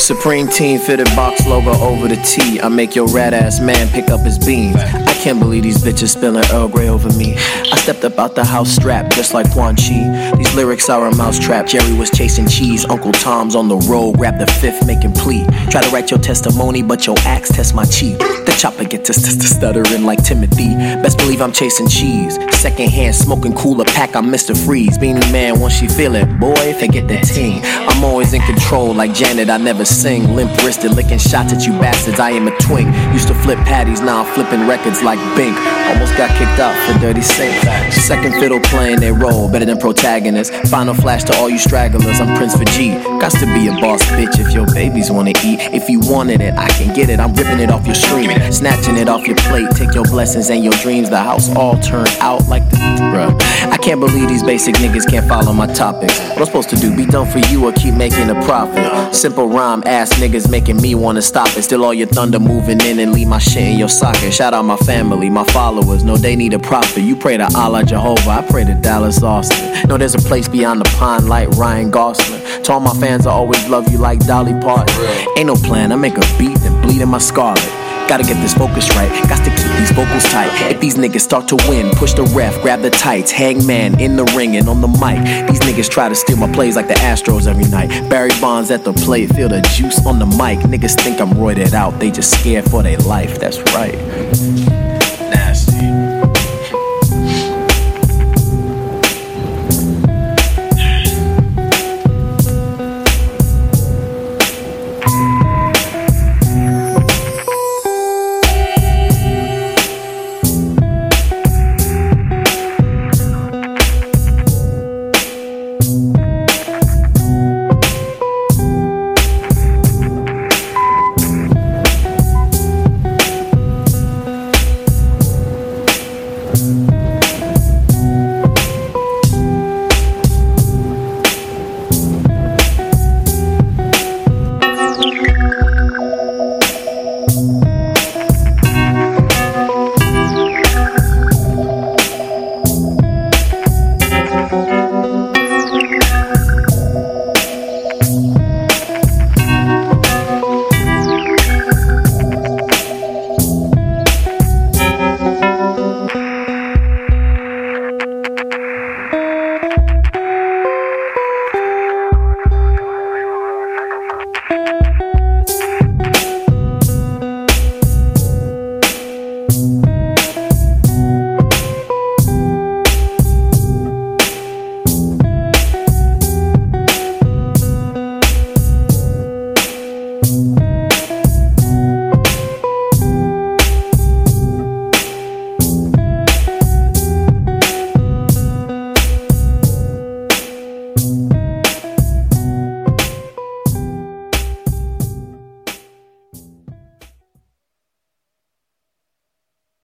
Supreme team fitted box logo over the T. I make your rat ass man pick up his beans. I can't believe these bitches spilling Earl Grey over me. I stepped up out the house strapped just like Quan Chi. These lyrics are a mousetrap. Jerry was chasing cheese. Uncle Tom's on the road, grab the fifth, making plea. Try to write your testimony, but your axe test my cheek. The chopper gets to stuttering like Timothy. Best believe I'm chasing cheese. Second hand smoking cooler pack, I'm Mr. Freeze. Beanie Man, once she feel it, boy, forget that ting. I'm always in control like Janet, I never sing. Limp wristed, licking shots at you bastards, I am a twink. Used to flip patties, now I'm flipping records like Bink. Almost got kicked out for dirty Saint. Second fiddle playing their role, better than protagonist. Final flash to all you stragglers, I'm Prince for G. Gots to be a boss bitch if your babies wanna eat. If you wanted it, I can get it, I'm ripping it off your stream. Snatching it off your plate, take your blessings and your dreams. The house all turned out like the bruh. I can't believe these basic niggas can't follow my topics. What I'm supposed to do, be done for you or keep making a profit? Simple rhyme ass niggas making me wanna stop it. Still all your thunder moving in and leave my shit in your socket. Shout out my family, my followers, know they need a prophet. You pray to Allah Jehovah, I pray to Dallas Austin. Know there's a place beyond the pond like Ryan Gosling. To all my fans, I always love you like Dolly Parton. Ain't no plan, I make a beat and bleed in my scarlet. Gotta get this focus right, got to keep these vocals tight. If these niggas start to win, push the ref, grab the tights. Hangman in the ring and on the mic. These niggas try to steal my plays like the Astros every night. Barry Bonds at the plate, feel the juice on the mic. Niggas think I'm roided out, they just scared for their life, that's right. Nasty.